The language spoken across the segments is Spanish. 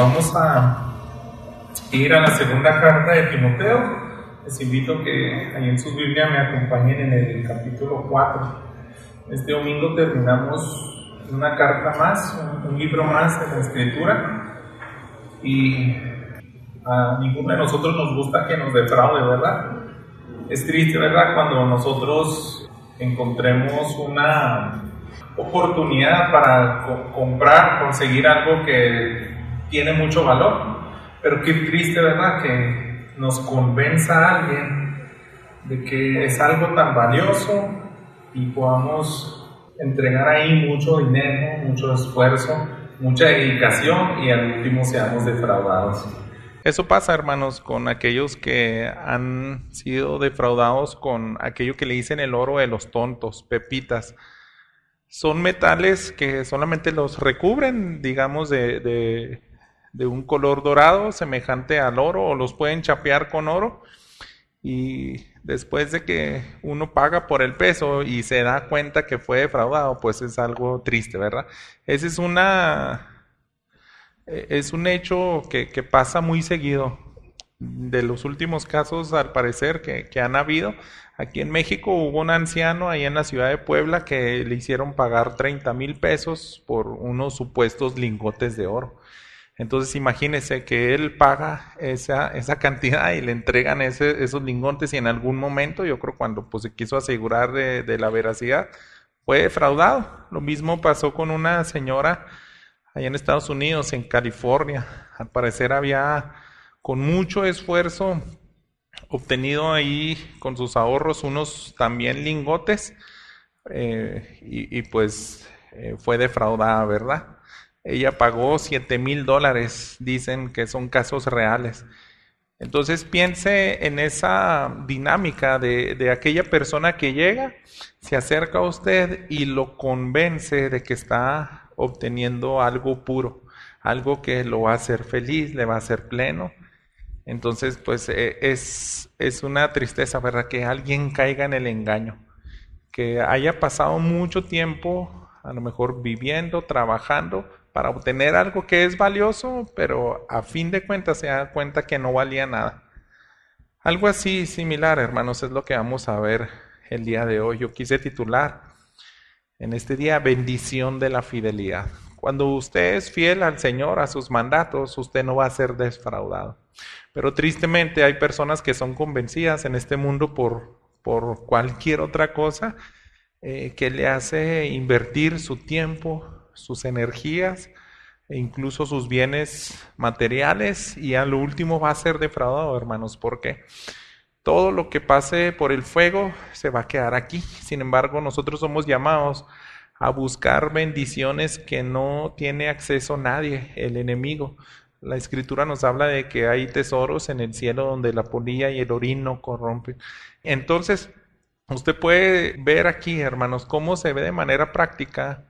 Vamos a ir a la segunda carta de Timoteo. Les invito a que ahí en su Biblia me acompañen en el capítulo 4. Este domingo terminamos una carta más, un libro más de la Escritura, y a ninguno de nosotros nos gusta que nos defraude, ¿verdad? Es triste, ¿verdad?, cuando nosotros encontremos una oportunidad para conseguir algo que tiene mucho valor, pero qué triste, ¿verdad?, que nos convenza a alguien de que es algo tan valioso y podamos entregar ahí mucho dinero, mucho esfuerzo, mucha dedicación y al último seamos defraudados. Eso pasa, hermanos, con aquellos que han sido defraudados con aquello que le dicen el oro de los tontos, pepitas. Son metales que solamente los recubren, digamos, de un color dorado semejante al oro, o los pueden chapear con oro, y después de que uno paga por el peso y se da cuenta que fue defraudado, pues es algo triste, ¿verdad? Ese es un hecho que pasa muy seguido. De los últimos casos, al parecer, que han habido, aquí en México hubo un anciano ahí en la ciudad de Puebla que le hicieron pagar 30,000 pesos por unos supuestos lingotes de oro. Entonces imagínese que él paga esa cantidad y le entregan esos lingotes, y en algún momento, yo creo cuando pues se quiso asegurar de la veracidad, fue defraudado. Lo mismo pasó con una señora allá en Estados Unidos, en California. Al parecer había con mucho esfuerzo obtenido ahí con sus ahorros unos también lingotes, pues fue defraudada, ¿verdad? Ella pagó $7,000, dicen que son casos reales. Entonces piense en esa dinámica de aquella persona que llega, se acerca a usted y lo convence de que está obteniendo algo puro, algo que lo va a hacer feliz, le va a hacer pleno. Entonces, pues es una tristeza, ¿verdad?, que alguien caiga en el engaño, que haya pasado mucho tiempo, a lo mejor viviendo, trabajando, para obtener algo que es valioso, pero a fin de cuentas se da cuenta que no valía nada. Algo así similar, hermanos, es lo que vamos a ver el día de hoy. Yo quise titular en este día: bendición de la fidelidad. Cuando usted es fiel al Señor, a sus mandatos, usted no va a ser defraudado. Pero tristemente hay personas que son convencidas en este mundo por cualquier otra cosa que le hace invertir su tiempo, sus energías e incluso sus bienes materiales, y a lo último va a ser defraudado, hermanos. ¿Por qué? Todo lo que pase por el fuego se va a quedar aquí. Sin embargo, nosotros somos llamados a buscar bendiciones que no tiene acceso nadie, el enemigo. La Escritura nos habla de que hay tesoros en el cielo donde la polilla y el orín no corrompen. Entonces, usted puede ver aquí, hermanos, cómo se ve de manera práctica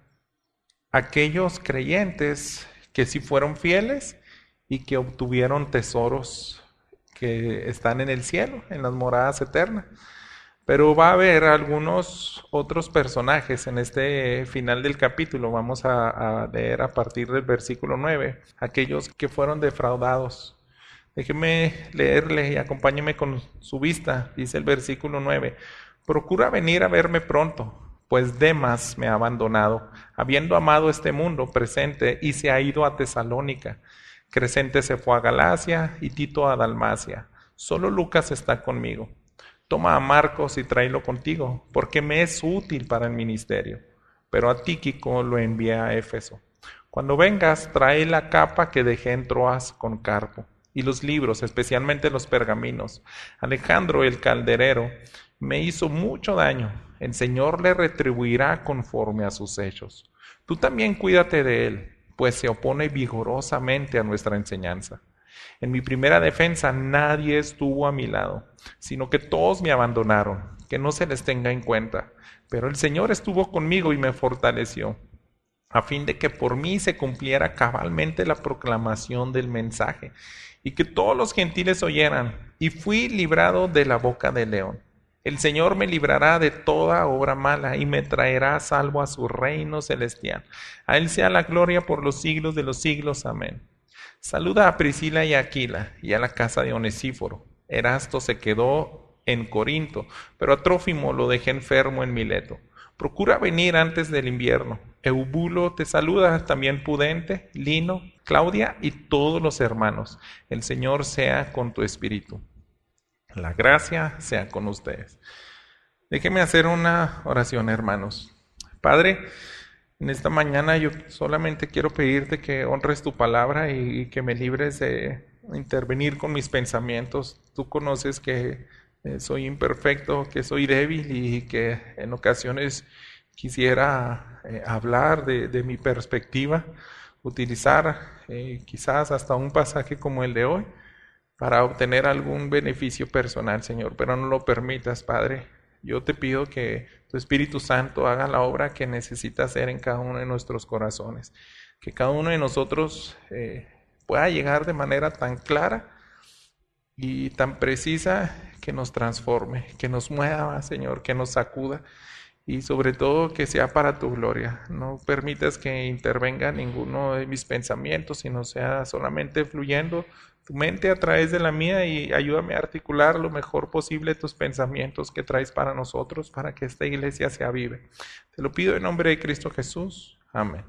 aquellos creyentes que sí fueron fieles y que obtuvieron tesoros que están en el cielo, en las moradas eternas. Pero va a haber algunos otros personajes en este final del capítulo. Vamos a leer a partir del versículo 9, aquellos que fueron defraudados. Déjeme leerle y acompáñeme con su vista. Dice el versículo 9: procura venir a verme pronto, pues Demas me ha abandonado, habiendo amado este mundo presente, y se ha ido a Tesalónica. Crescente se fue a Galacia y Tito a Dalmacia. Solo Lucas está conmigo. Toma a Marcos y tráelo contigo, porque me es útil para el ministerio. Pero a Tíquico lo envié a Éfeso. Cuando vengas, trae la capa que dejé en Troas con Carpo, y los libros, especialmente los pergaminos. Alejandro el calderero me hizo mucho daño. El Señor le retribuirá conforme a sus hechos. Tú también cuídate de él, pues se opone vigorosamente a nuestra enseñanza. En mi primera defensa nadie estuvo a mi lado, sino que todos me abandonaron. Que no se les tenga en cuenta. Pero el Señor estuvo conmigo y me fortaleció, a fin de que por mí se cumpliera cabalmente la proclamación del mensaje, y que todos los gentiles oyeran. Y fui librado de la boca del león. El Señor me librará de toda obra mala y me traerá salvo a su reino celestial. A Él sea la gloria por los siglos de los siglos. Amén. Saluda a Priscila y a Aquila y a la casa de Onesíforo. Erasto se quedó en Corinto, pero a Trófimo lo dejé enfermo en Mileto. Procura venir antes del invierno. Eubulo te saluda, también Pudente, Lino, Claudia y todos los hermanos. El Señor sea con tu espíritu. La gracia sea con ustedes. Déjenme hacer una oración, hermanos. Padre, en esta mañana yo solamente quiero pedirte que honres tu palabra y que me libres de intervenir con mis pensamientos. Tú conoces que soy imperfecto, que soy débil y que en ocasiones quisiera hablar de mi perspectiva, utilizar quizás hasta un pasaje como el de hoy para obtener algún beneficio personal, Señor, pero no lo permitas, Padre. Yo te pido que tu Espíritu Santo haga la obra que necesita hacer en cada uno de nuestros corazones, que cada uno de nosotros pueda llegar de manera tan clara y tan precisa que nos transforme, que nos mueva, Señor, que nos sacuda y sobre todo que sea para tu gloria. No permitas que intervenga ninguno de mis pensamientos, sino sea solamente fluyendo tu mente a través de la mía y ayúdame a articular lo mejor posible tus pensamientos que traes para nosotros, para que esta iglesia se avive. Te lo pido en nombre de Cristo Jesús. Amén.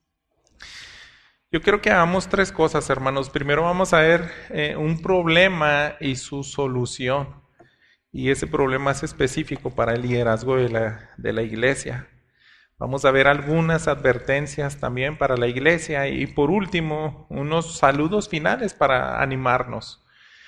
Yo quiero que hagamos tres cosas, hermanos. Primero vamos a ver un problema y su solución. Y ese problema es específico para el liderazgo de la iglesia. Vamos a ver algunas advertencias también para la iglesia y por último unos saludos finales para animarnos.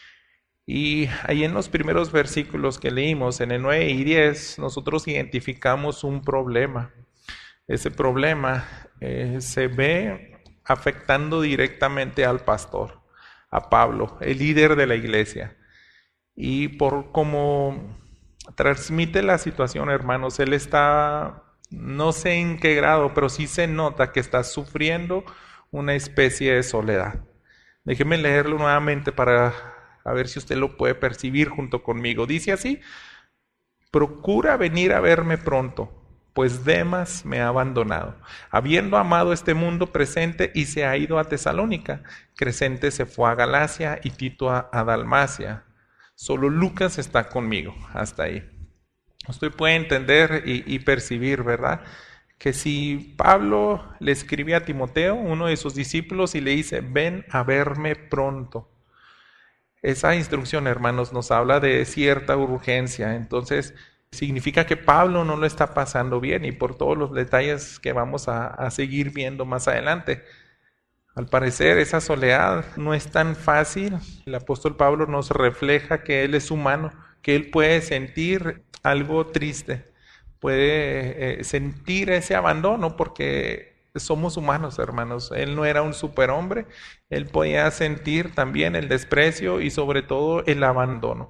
Y ahí en los primeros versículos que leímos, en el 9 y 10, nosotros identificamos un problema. Ese problema se ve afectando directamente al pastor, a Pablo, el líder de la iglesia. Y por cómo transmite la situación, hermanos, él está, no sé en qué grado, pero sí se nota que está sufriendo una especie de soledad. Déjeme leerlo nuevamente para a ver si usted lo puede percibir junto conmigo. Dice así: procura venir a verme pronto, pues Demas me ha abandonado, habiendo amado este mundo presente y se ha ido a Tesalónica. Crescente se fue a Galacia y Tito a Dalmacia. Solo Lucas está conmigo. Hasta ahí. Usted puede entender y percibir, ¿verdad? Que si Pablo le escribe a Timoteo, uno de sus discípulos, y le dice, ven a verme pronto. Esa instrucción, hermanos, nos habla de cierta urgencia. Entonces, significa que Pablo no lo está pasando bien y por todos los detalles que vamos a seguir viendo más adelante. Al parecer, esa soledad no es tan fácil. El apóstol Pablo nos refleja que él es humano, que él puede sentir algo triste, puede sentir ese abandono porque somos humanos, hermanos. Él no era un superhombre, él podía sentir también el desprecio y sobre todo el abandono.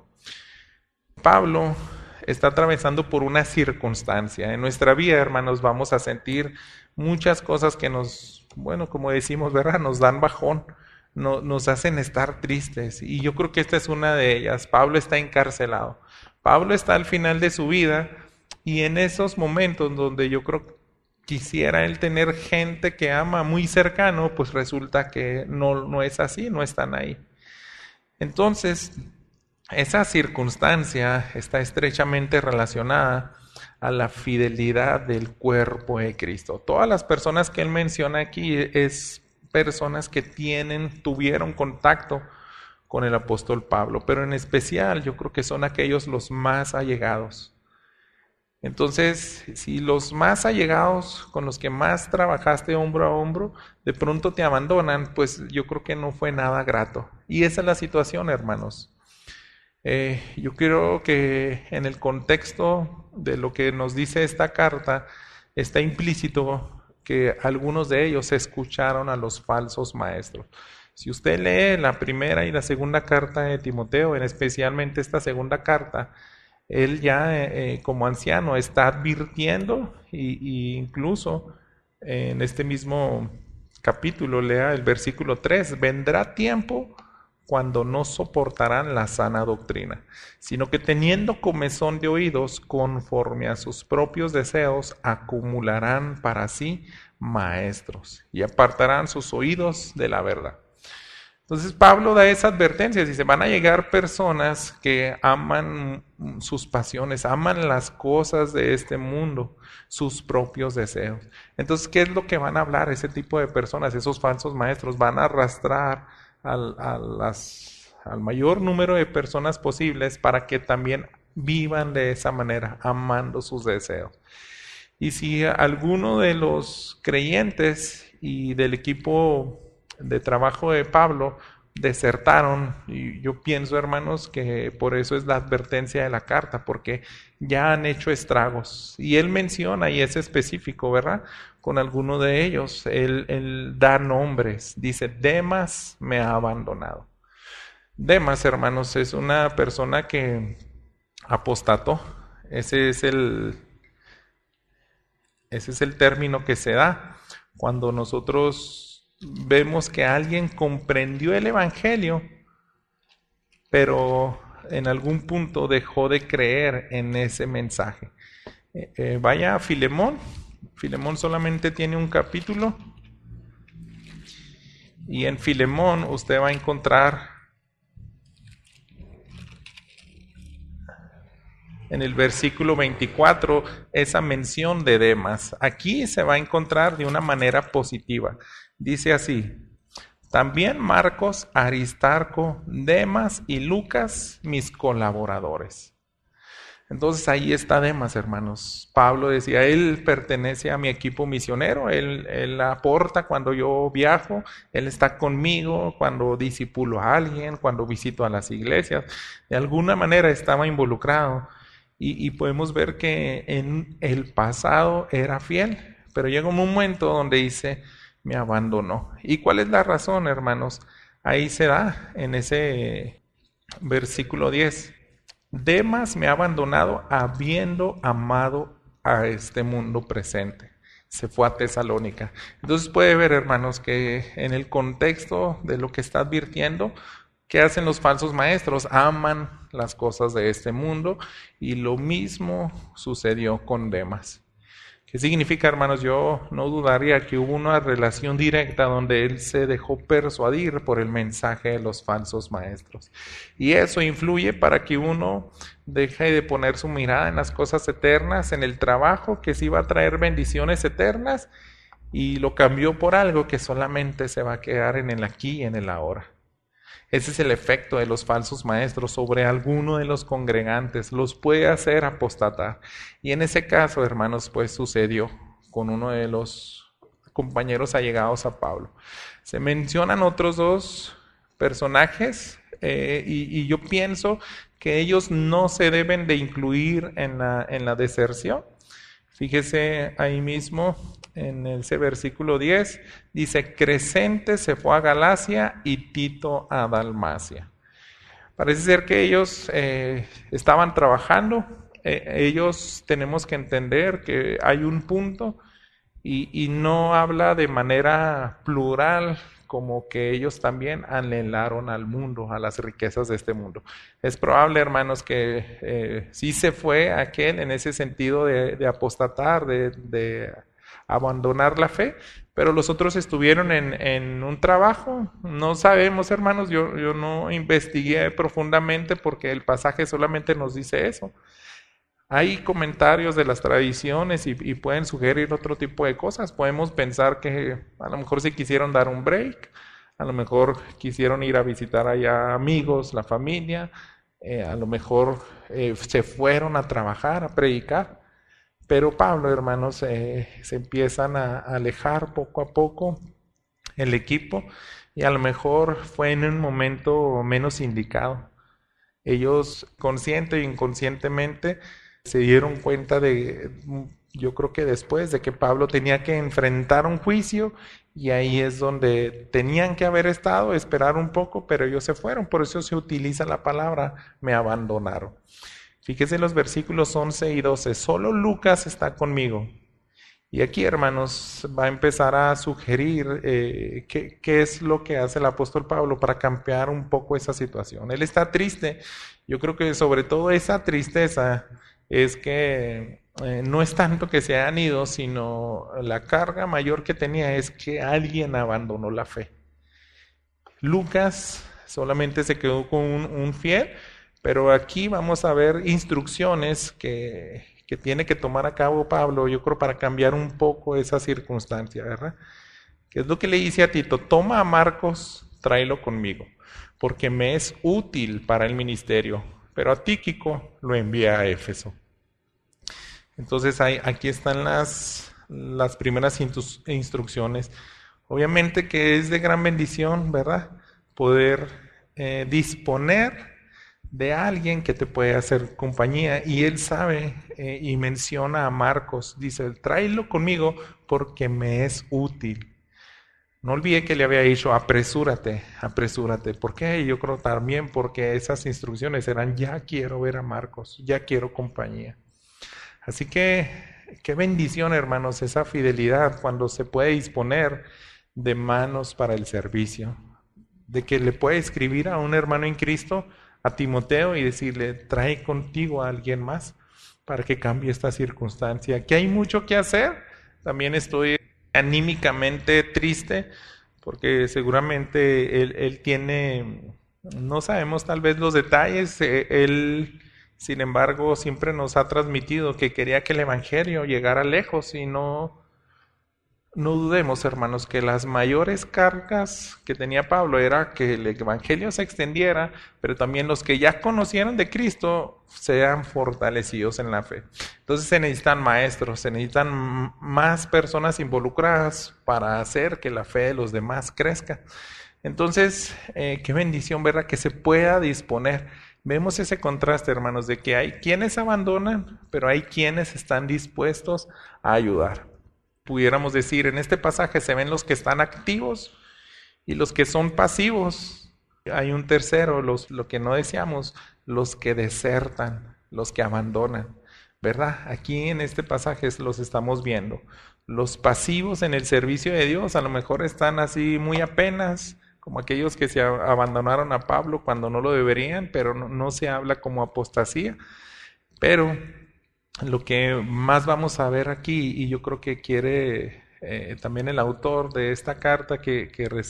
Pablo está atravesando por una circunstancia. En nuestra vida, hermanos, vamos a sentir muchas cosas que nos, bueno, como decimos, ¿verdad? Nos dan bajón, nos hacen estar tristes. Y yo creo que esta es una de ellas. Pablo está encarcelado. Pablo está al final de su vida y en esos momentos donde yo creo que quisiera él tener gente que ama muy cercano, pues resulta que no es así, no están ahí. Entonces, esa circunstancia está estrechamente relacionada a la fidelidad del cuerpo de Cristo. Todas las personas que él menciona aquí es personas que tuvieron contacto con el apóstol Pablo, pero en especial yo creo que son aquellos los más allegados. Entonces, si los más allegados, con los que más trabajaste hombro a hombro, de pronto te abandonan, pues yo creo que no fue nada grato. Y esa es la situación, hermanos. Yo creo que en el contexto de lo que nos dice esta carta está implícito que algunos de ellos escucharon a los falsos maestros. Si usted lee la primera y la segunda carta de Timoteo, especialmente esta segunda carta, él ya como anciano está advirtiendo y incluso en este mismo capítulo, lea el versículo 3, vendrá tiempo cuando no soportarán la sana doctrina, sino que teniendo comezón de oídos, conforme a sus propios deseos, acumularán para sí maestros y apartarán sus oídos de la verdad. Entonces Pablo da esa advertencia, dice, van a llegar personas que aman sus pasiones, aman las cosas de este mundo, sus propios deseos. Entonces, ¿qué es lo que van a hablar ese tipo de personas? Esos falsos maestros van a arrastrar al mayor número de personas posibles para que también vivan de esa manera, amando sus deseos. Y si alguno de los creyentes y del equipo de trabajo de Pablo desertaron, y yo pienso, hermanos, que por eso es la advertencia de la carta, porque ya han hecho estragos. Y él menciona, y es específico, ¿verdad? Con alguno de ellos, él da nombres, dice, Demas me ha abandonado. Demas, hermanos, es una persona que apostató. Ese es el término que se da cuando nosotros vemos que alguien comprendió el evangelio, pero en algún punto dejó de creer en ese mensaje. Vaya a Filemón. Filemón solamente tiene un capítulo, y en Filemón usted va a encontrar en el versículo 24 esa mención de Demas. Aquí se va a encontrar de una manera positiva. Dice así: también Marcos, Aristarco, Demas y Lucas, mis colaboradores. Entonces ahí está Demas, hermanos. Pablo decía, él pertenece a mi equipo misionero, él aporta cuando yo viajo, él está conmigo cuando discipulo a alguien, cuando visito a las iglesias. De alguna manera estaba involucrado. Y podemos ver que en el pasado era fiel, pero llega un momento donde dice, me abandonó. ¿Y cuál es la razón, hermanos? Ahí se da en ese versículo 10. Demas me ha abandonado habiendo amado a este mundo presente. Se fue a Tesalónica. Entonces puede ver, hermanos, que en el contexto de lo que está advirtiendo, ¿qué hacen los falsos maestros? Aman las cosas de este mundo, y lo mismo sucedió con Demas. ¿Qué significa, hermanos? Yo no dudaría que hubo una relación directa donde él se dejó persuadir por el mensaje de los falsos maestros. Y eso influye para que uno deje de poner su mirada en las cosas eternas, en el trabajo que sí va a traer bendiciones eternas, y lo cambió por algo que solamente se va a quedar en el aquí y en el ahora. Ese es el efecto de los falsos maestros sobre alguno de los congregantes, los puede hacer apostatar. Y en ese caso, hermanos, pues sucedió con uno de los compañeros allegados a Pablo. Se mencionan otros dos personajes y yo pienso que ellos no se deben de incluir en la deserción. Fíjese ahí mismo en ese versículo 10, dice, Crescente se fue a Galacia y Tito a Dalmacia. Parece ser que ellos estaban trabajando. Ellos tenemos que entender que hay un punto y no habla de manera plural, como que ellos también anhelaron al mundo, a las riquezas de este mundo. Es probable, hermanos, que sí se fue aquel en ese sentido de apostatar, de abandonar la fe, pero los otros estuvieron en un trabajo. No sabemos, hermanos, yo no investigué profundamente porque el pasaje solamente nos dice eso. Hay comentarios de las tradiciones y pueden sugerir otro tipo de cosas. Podemos pensar que a lo mejor se quisieron dar un break, a lo mejor quisieron ir a visitar allá amigos, la familia, a lo mejor se fueron a trabajar, a predicar. Pero Pablo, hermanos, se empiezan a alejar poco a poco el equipo, y a lo mejor fue en un momento menos indicado. Ellos, consciente e inconscientemente, se dieron cuenta yo creo que después de que Pablo tenía que enfrentar un juicio, y ahí es donde tenían que haber estado, esperar un poco, pero ellos se fueron. Por eso se utiliza la palabra, me abandonaron. Fíjese los versículos 11 y 12, solo Lucas está conmigo. Y aquí, hermanos, va a empezar a sugerir qué es lo que hace el apóstol Pablo para cambiar un poco esa situación. Él está triste. Yo creo que sobre todo esa tristeza es que no es tanto que se hayan ido, sino la carga mayor que tenía es que alguien abandonó la fe. Lucas solamente se quedó con un fiel, pero aquí vamos a ver instrucciones que tiene que tomar a cabo Pablo, yo creo, para cambiar un poco esa circunstancia, ¿verdad? ¿Qué es lo que le dice a Tito? Toma a Marcos, tráelo conmigo, porque me es útil para el ministerio, pero a Tíquico lo envía a Éfeso. Entonces aquí están las primeras instrucciones. Obviamente que es de gran bendición, ¿verdad? Poder disponer de alguien que te puede hacer compañía. Y él sabe y menciona a Marcos. Dice, tráelo conmigo porque me es útil. No olvide que le había dicho, apresúrate, apresúrate. ¿Por qué? Yo creo también porque esas instrucciones eran, ya quiero ver a Marcos, ya quiero compañía. Así que, qué bendición, hermanos, esa fidelidad cuando se puede disponer de manos para el servicio. De que le puede escribir a un hermano en Cristo, a Timoteo, y decirle, trae contigo a alguien más para que cambie esta circunstancia. Que hay mucho que hacer. También estoy anímicamente triste porque seguramente él tiene, no sabemos tal vez los detalles, él sin embargo siempre nos ha transmitido que quería que el evangelio llegara lejos y no dudemos, hermanos, que las mayores cargas que tenía Pablo era que el evangelio se extendiera, pero también los que ya conocieron de Cristo sean fortalecidos en la fe. Entonces se necesitan maestros, se necesitan más personas involucradas para hacer que la fe de los demás crezca. Entonces, qué bendición, ¿verdad? Que se pueda disponer. Vemos ese contraste, hermanos, de que hay quienes abandonan, pero hay quienes están dispuestos a ayudar. Pudiéramos decir, en este pasaje se ven los que están activos y los que son pasivos. Hay un tercero, lo que no deseamos, los que desertan, los que abandonan, ¿verdad? Aquí en este pasaje los estamos viendo. Los pasivos en el servicio de Dios a lo mejor están así muy apenas, como aquellos que se abandonaron a Pablo cuando no lo deberían, pero no se habla como apostasía. Pero lo que más vamos a ver aquí, y yo creo que quiere también el autor de esta carta que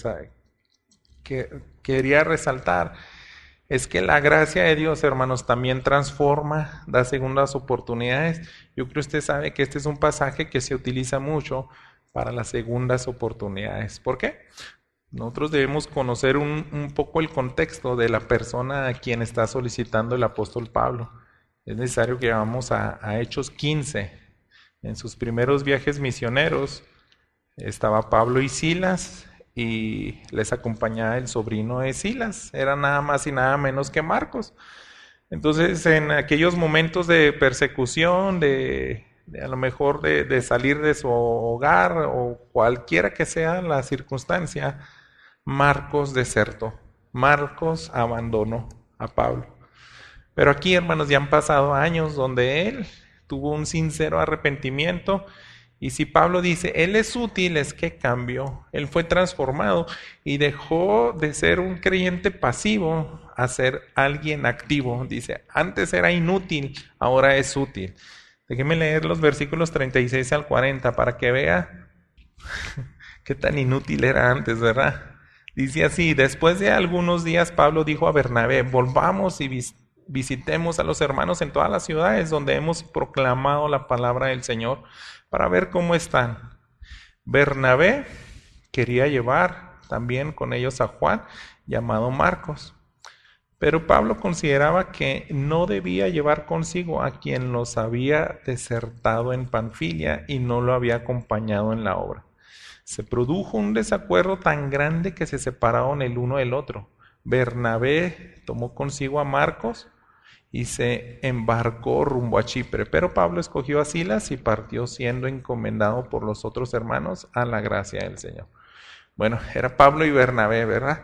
quería resaltar, es que la gracia de Dios, hermanos, también transforma, da segundas oportunidades. Yo creo que usted sabe que este es un pasaje que se utiliza mucho para las segundas oportunidades. ¿Por qué? Nosotros debemos conocer un poco el contexto de la persona a quien está solicitando el apóstol Pablo. Es necesario que vamos a Hechos 15. En sus primeros viajes misioneros estaba Pablo y Silas y les acompañaba el sobrino de Silas. Era nada más y nada menos que Marcos. Entonces, en aquellos momentos de persecución, de a lo mejor de salir de su hogar o cualquiera que sea la circunstancia, Marcos desertó. Marcos abandonó a Pablo. Pero aquí, hermanos, ya han pasado años donde él tuvo un sincero arrepentimiento. Y si Pablo dice, él es útil, es que cambió. Él fue transformado y dejó de ser un creyente pasivo a ser alguien activo. Dice, antes era inútil, ahora es útil. Déjenme leer los versículos 36 al 40 para que vea qué tan inútil era antes, ¿verdad? Dice así, después de algunos días Pablo dijo a Bernabé, volvamos y visitemos a los hermanos en todas las ciudades donde hemos proclamado la palabra del Señor para ver cómo están. Bernabé quería llevar también con ellos a Juan, llamado Marcos. Pero Pablo consideraba que no debía llevar consigo a quien los había desertado en Panfilia y no lo había acompañado en la obra. Se produjo un desacuerdo tan grande que se separaron el uno del otro. Bernabé tomó consigo a Marcos y se embarcó rumbo a Chipre, pero Pablo escogió a Silas y partió siendo encomendado por los otros hermanos a la gracia del Señor. Bueno, era Pablo y Bernabé, ¿verdad?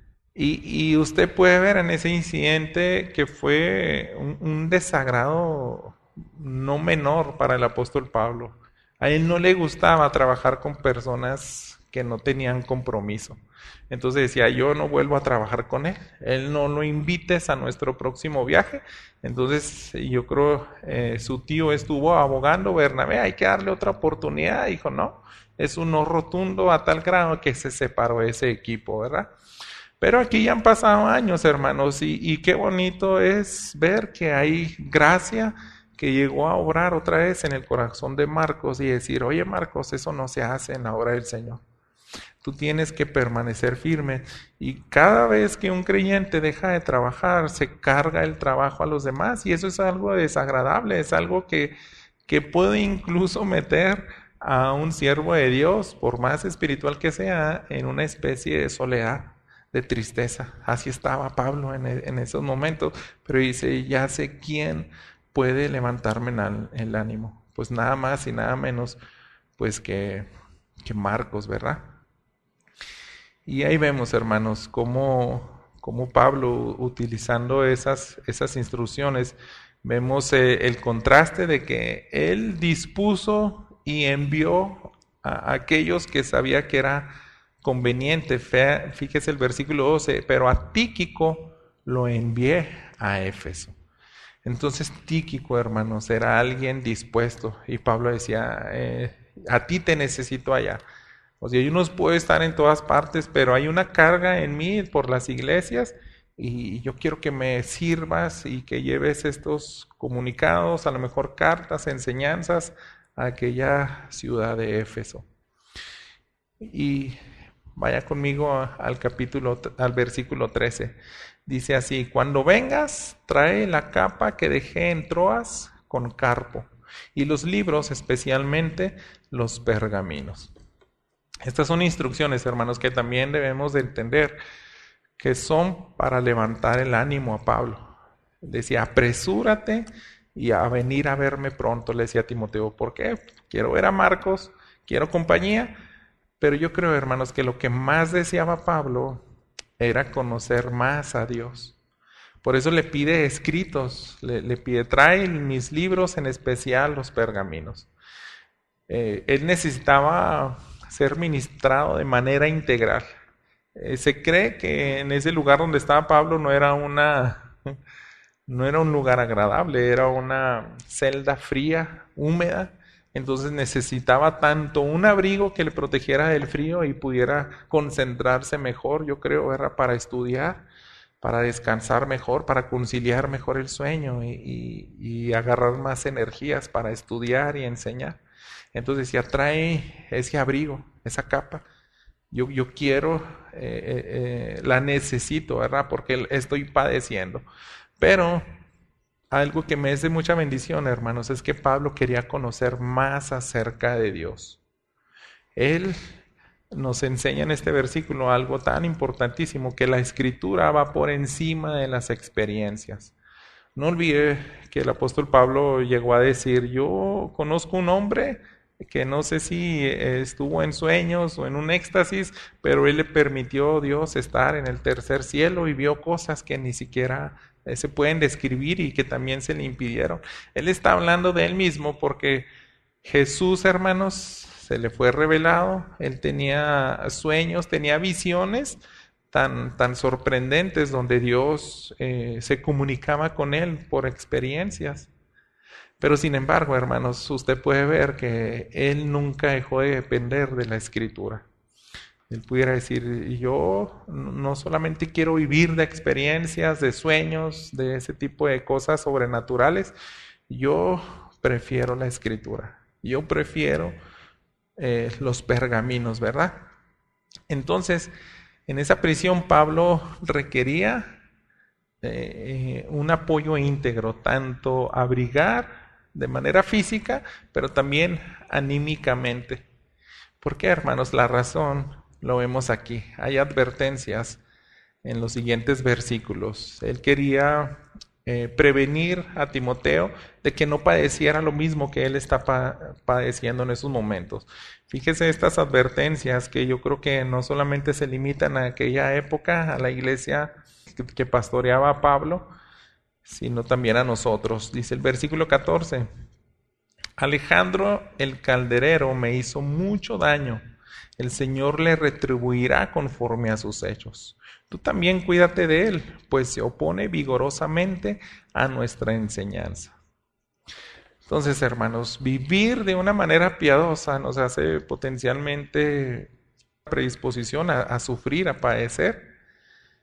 Y usted puede ver en ese incidente que fue un desagrado no menor para el apóstol Pablo. A él no le gustaba trabajar con personas que no tenían compromiso. Entonces decía, yo no vuelvo a trabajar con él. Él no lo invites a nuestro próximo viaje. Entonces yo creo su tío estuvo abogando, Bernabé, hay que darle otra oportunidad. Dijo, no, es un no rotundo a tal grado que se separó ese equipo, ¿verdad? Pero aquí ya han pasado años, hermanos, y qué bonito es ver que hay gracia que llegó a obrar otra vez en el corazón de Marcos y decir, oye Marcos, eso no se hace en la obra del Señor. Tú tienes que permanecer firme, y cada vez que un creyente deja de trabajar, se carga el trabajo a los demás, y eso es algo desagradable, es algo que puede incluso meter a un siervo de Dios, por más espiritual que sea, en una especie de soledad, de tristeza. Así estaba Pablo en esos momentos, pero dice, ya sé quién puede levantarme el ánimo. Pues nada más y nada menos pues que Marcos, ¿verdad? Y ahí vemos, hermanos, cómo Pablo, utilizando esas instrucciones, vemos el contraste de que él dispuso y envió a aquellos que sabía que era conveniente. Fíjese el versículo 12, pero a Tíquico lo envié a Éfeso. Entonces Tíquico, hermanos, era alguien dispuesto, y Pablo decía, a ti te necesito allá. O sea, yo no puedo estar en todas partes, pero hay una carga en mí por las iglesias, y yo quiero que me sirvas y que lleves estos comunicados, a lo mejor cartas, enseñanzas, a aquella ciudad de Éfeso. Y vaya conmigo al versículo 13. Dice así, cuando vengas, trae la capa que dejé en Troas con Carpo, y los libros, especialmente los pergaminos. Estas son instrucciones, hermanos, que también debemos de entender, que son para levantar el ánimo a Pablo. Decía, apresúrate y a venir a verme pronto, le decía a Timoteo. ¿Por qué? Quiero ver a Marcos, quiero compañía, pero yo creo, hermanos, que lo que más deseaba Pablo era conocer más a Dios. Por eso le pide escritos, le pide, trae mis libros, en especial los pergaminos. Él necesitaba ser ministrado de manera integral. Se cree que en ese lugar donde estaba Pablo no era un lugar agradable, era una celda fría, húmeda. Entonces necesitaba tanto un abrigo que le protegiera del frío y pudiera concentrarse mejor, yo creo, era para estudiar, para descansar mejor, para conciliar mejor el sueño y agarrar más energías para estudiar y enseñar. Entonces decía, trae ese abrigo, esa capa. Yo quiero, la necesito, ¿verdad? Porque estoy padeciendo. Pero algo que me es de mucha bendición, hermanos, es que Pablo quería conocer más acerca de Dios. Él nos enseña en este versículo algo tan importantísimo, que la Escritura va por encima de las experiencias. No olvide que el apóstol Pablo llegó a decir, yo conozco un hombre que no sé si estuvo en sueños o en un éxtasis, pero él le permitió a Dios estar en el tercer cielo y vio cosas que ni siquiera se pueden describir y que también se le impidieron. Él está hablando de él mismo porque Jesús, hermanos, se le fue revelado, él tenía sueños, tenía visiones tan sorprendentes donde Dios se comunicaba con él por experiencias. Pero sin embargo, hermanos, usted puede ver que él nunca dejó de depender de la Escritura. Él pudiera decir, yo no solamente quiero vivir de experiencias, de sueños, de ese tipo de cosas sobrenaturales, yo prefiero la Escritura. Yo prefiero los pergaminos, ¿verdad? Entonces, en esa prisión Pablo requería un apoyo íntegro, tanto abrigar de manera física, pero también anímicamente. ¿Por qué, hermanos? La razón lo vemos aquí. Hay advertencias en los siguientes versículos. Él quería prevenir a Timoteo de que no padeciera lo mismo que él está padeciendo en esos momentos. Fíjese estas advertencias que yo creo que no solamente se limitan a aquella época, a la iglesia que pastoreaba a Pablo, sino también a nosotros. Dice el versículo 14, Alejandro el calderero me hizo mucho daño, el Señor le retribuirá conforme a sus hechos. Tú también cuídate de él, pues se opone vigorosamente a nuestra enseñanza. Entonces, hermanos, vivir de una manera piadosa nos hace potencialmente predisposición a sufrir, a padecer.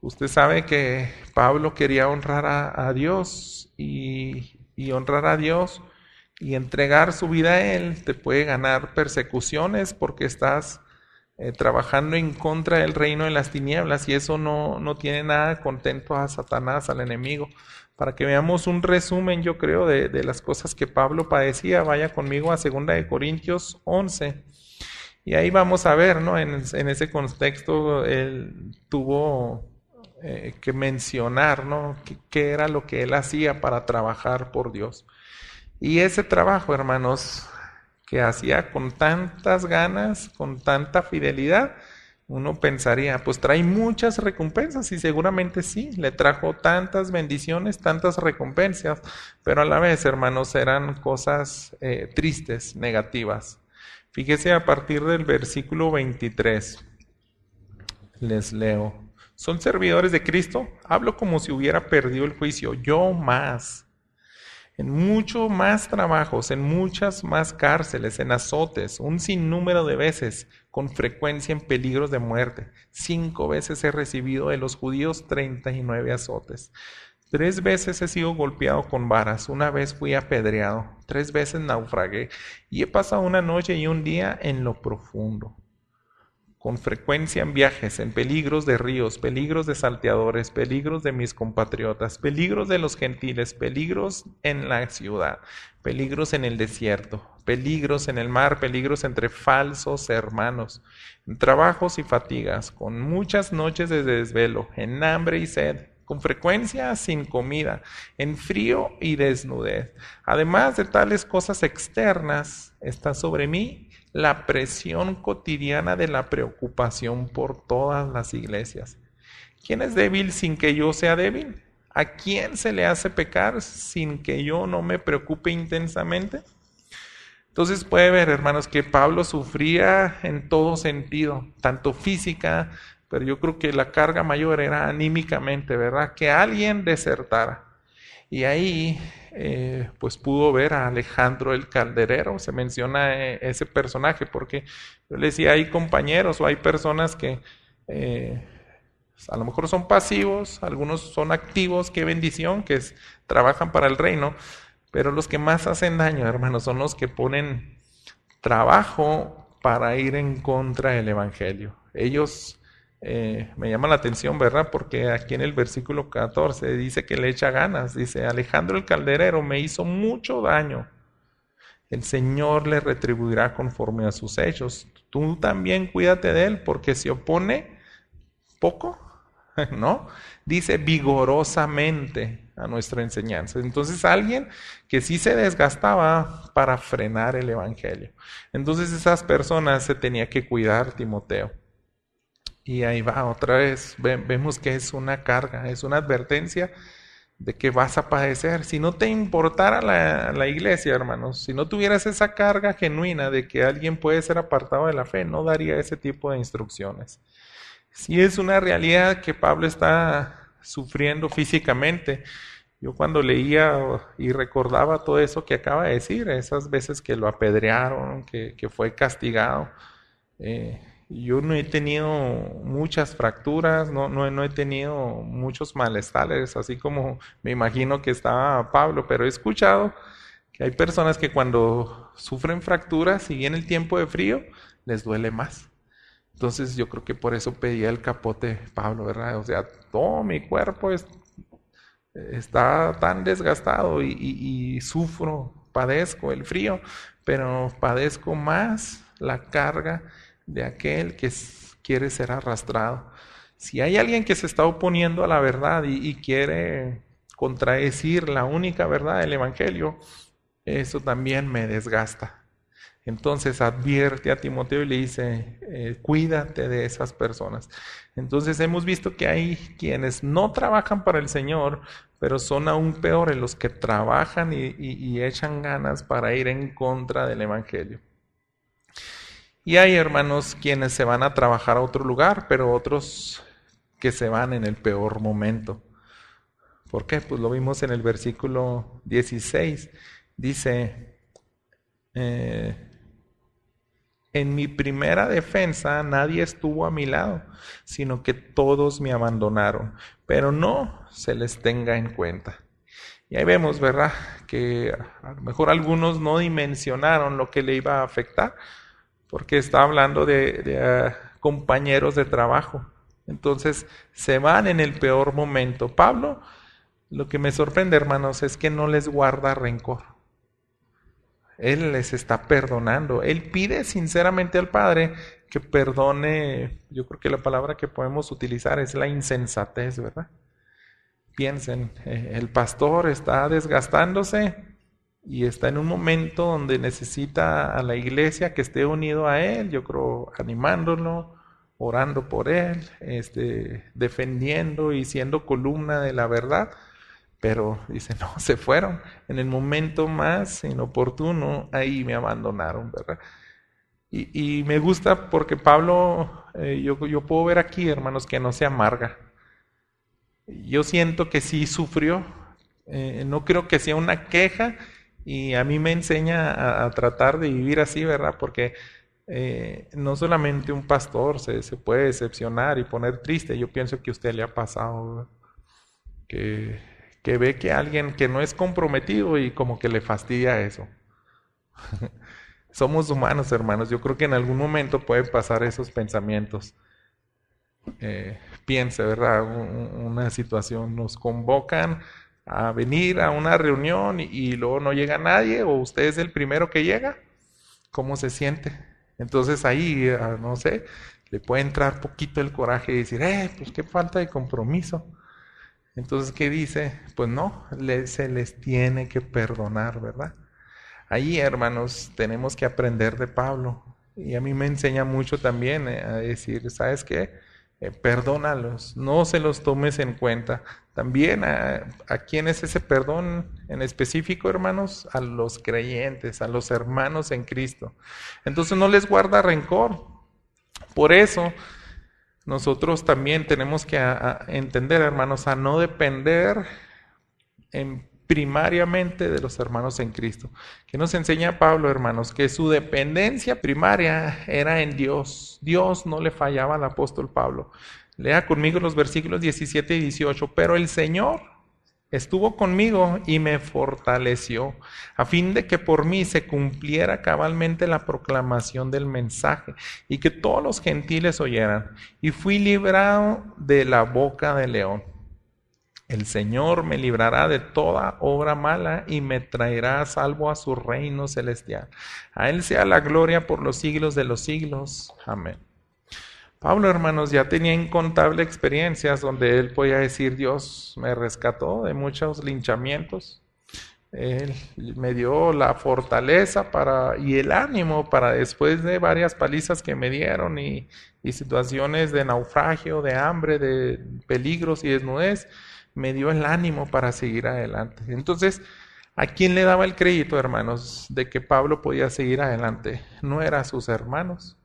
Usted sabe que Pablo quería honrar a Dios y honrar a Dios y entregar su vida a Él te puede ganar persecuciones porque estás trabajando en contra del reino de las tinieblas y eso no tiene nada contento a Satanás, al enemigo. Para que veamos un resumen, yo creo, de las cosas que Pablo padecía, vaya conmigo a 2 de Corintios 11. Y ahí vamos a ver, ¿no? En ese contexto él tuvo que mencionar, ¿no? ¿Qué era lo que él hacía para trabajar por Dios? Y ese trabajo, hermanos, que hacía con tantas ganas, con tanta fidelidad, uno pensaría, pues trae muchas recompensas y seguramente sí, le trajo tantas bendiciones, tantas recompensas, pero a la vez, hermanos, eran cosas tristes, negativas. Fíjese a partir del versículo 23, les leo. ¿Son servidores de Cristo? Hablo como si hubiera perdido el juicio, yo más. En mucho más trabajos, en muchas más cárceles, en azotes, un sinnúmero de veces, con frecuencia en peligros de muerte. 5 veces he recibido de los judíos 39 azotes. 3 veces he sido golpeado con varas, 1 vez fui apedreado, 3 veces naufragué, y he pasado una noche y un día en lo profundo. Con frecuencia en viajes, en peligros de ríos, peligros de salteadores, peligros de mis compatriotas, peligros de los gentiles, peligros en la ciudad, peligros en el desierto, peligros en el mar, peligros entre falsos hermanos, en trabajos y fatigas, con muchas noches de desvelo, en hambre y sed, con frecuencia sin comida, en frío y desnudez. Además de tales cosas externas, está sobre mí la presión cotidiana de la preocupación por todas las iglesias. ¿Quién es débil sin que yo sea débil? ¿A quién se le hace pecar sin que yo no me preocupe intensamente? Entonces puede ver, hermanos, que Pablo sufría en todo sentido, tanto física, pero yo creo que la carga mayor era anímicamente, ¿verdad? Que alguien desertara. Y ahí pues pudo ver a Alejandro el Calderero, se menciona ese personaje, porque yo le decía, hay compañeros o hay personas que a lo mejor son pasivos, algunos son activos, qué bendición, que trabajan para el reino, pero los que más hacen daño, hermanos, son los que ponen trabajo para ir en contra del Evangelio. Ellos me llama la atención, ¿verdad? Porque aquí en el versículo 14 dice que le echa ganas. Dice, Alejandro el Calderero me hizo mucho daño. El Señor le retribuirá conforme a sus hechos. Tú también cuídate de él, porque se opone poco, ¿no? Dice vigorosamente a nuestra enseñanza. Entonces alguien que sí se desgastaba para frenar el Evangelio. Entonces esas personas se tenía que cuidar, Timoteo. Y ahí va, otra vez, vemos que es una carga, es una advertencia de que vas a padecer. Si no te importara la iglesia, hermanos, si no tuvieras esa carga genuina de que alguien puede ser apartado de la fe, no daría ese tipo de instrucciones. Si es una realidad que Pablo está sufriendo físicamente. Yo cuando leía y recordaba todo eso que acaba de decir, esas veces que lo apedrearon, que fue castigado, yo no he tenido muchas fracturas, no he tenido muchos malestares, así como me imagino que estaba Pablo, pero he escuchado que hay personas que cuando sufren fracturas y viene el tiempo de frío, les duele más. Entonces yo creo que por eso pedía el capote Pablo, ¿verdad? O sea, todo mi cuerpo está tan desgastado y sufro, padezco el frío, pero padezco más la carga de aquel que quiere ser arrastrado. Si hay alguien que se está oponiendo a la verdad y quiere contradecir la única verdad del Evangelio, eso también me desgasta. Entonces advierte a Timoteo y le dice, cuídate de esas personas. Entonces hemos visto que hay quienes no trabajan para el Señor, pero son aún peores los que trabajan y echan ganas para ir en contra del Evangelio. Y hay hermanos quienes se van a trabajar a otro lugar, pero otros que se van en el peor momento. ¿Por qué? Pues lo vimos en el versículo 16. Dice, en mi primera defensa nadie estuvo a mi lado, sino que todos me abandonaron, pero no se les tenga en cuenta. Y ahí vemos, ¿verdad?, que a lo mejor algunos no dimensionaron lo que le iba a afectar, porque está hablando de compañeros de trabajo. Entonces se van en el peor momento. Pablo, lo que me sorprende, hermanos, es que no les guarda rencor. Él les está perdonando. Él pide sinceramente al Padre que perdone. Yo creo que la palabra que podemos utilizar es la insensatez, ¿verdad? Piensen, el pastor está desgastándose y está en un momento donde necesita a la iglesia que esté unido a él, yo creo, animándolo, orando por él, defendiendo y siendo columna de la verdad. Pero dice, no, se fueron. En el momento más inoportuno, ahí me abandonaron, ¿verdad? Y me gusta porque Pablo, yo puedo ver aquí, hermanos, que no se amarga. Yo siento que sí sufrió. No creo que sea una queja, y a mí me enseña a tratar de vivir así, ¿verdad? Porque no solamente un pastor se puede decepcionar y poner triste. Yo pienso que a usted le ha pasado, ¿verdad? Que ve que alguien que no es comprometido y como que le fastidia eso. Somos humanos, hermanos. Yo creo que en algún momento pueden pasar esos pensamientos. Piense, ¿verdad? Una situación, nos convocan a venir a una reunión y luego no llega nadie, o usted es el primero que llega. ¿Cómo se siente? Entonces ahí, no sé, le puede entrar poquito el coraje y decir, pues qué falta de compromiso. Entonces, ¿qué dice? Pues no, se les tiene que perdonar, ¿verdad? Ahí, hermanos, tenemos que aprender de Pablo. Y a mí me enseña mucho también a decir, ¿sabes qué? Perdónalos, no se los tomes en cuenta. También, ¿a quién es ese perdón en específico, hermanos? A los creyentes, a los hermanos en Cristo. Entonces no les guarda rencor. Por eso, nosotros también tenemos que entender, hermanos, a no depender primariamente de los hermanos en Cristo. ¿Qué nos enseña Pablo, hermanos? Que su dependencia primaria era en Dios. Dios no le fallaba al apóstol Pablo. Lea conmigo los versículos 17 y 18. Pero el Señor estuvo conmigo y me fortaleció, a fin de que por mí se cumpliera cabalmente la proclamación del mensaje, y que todos los gentiles oyeran. Y fui librado de la boca del león. El Señor me librará de toda obra mala y me traerá a salvo a su reino celestial. A Él sea la gloria por los siglos de los siglos. Amén. Pablo, hermanos, ya tenía incontables experiencias donde él podía decir, Dios me rescató de muchos linchamientos. Él me dio la fortaleza y el ánimo para, después de varias palizas que me dieron y situaciones de naufragio, de hambre, de peligros y desnudez, me dio el ánimo para seguir adelante. Entonces, ¿a quién le daba el crédito, hermanos, de que Pablo podía seguir adelante? No era a sus hermanos,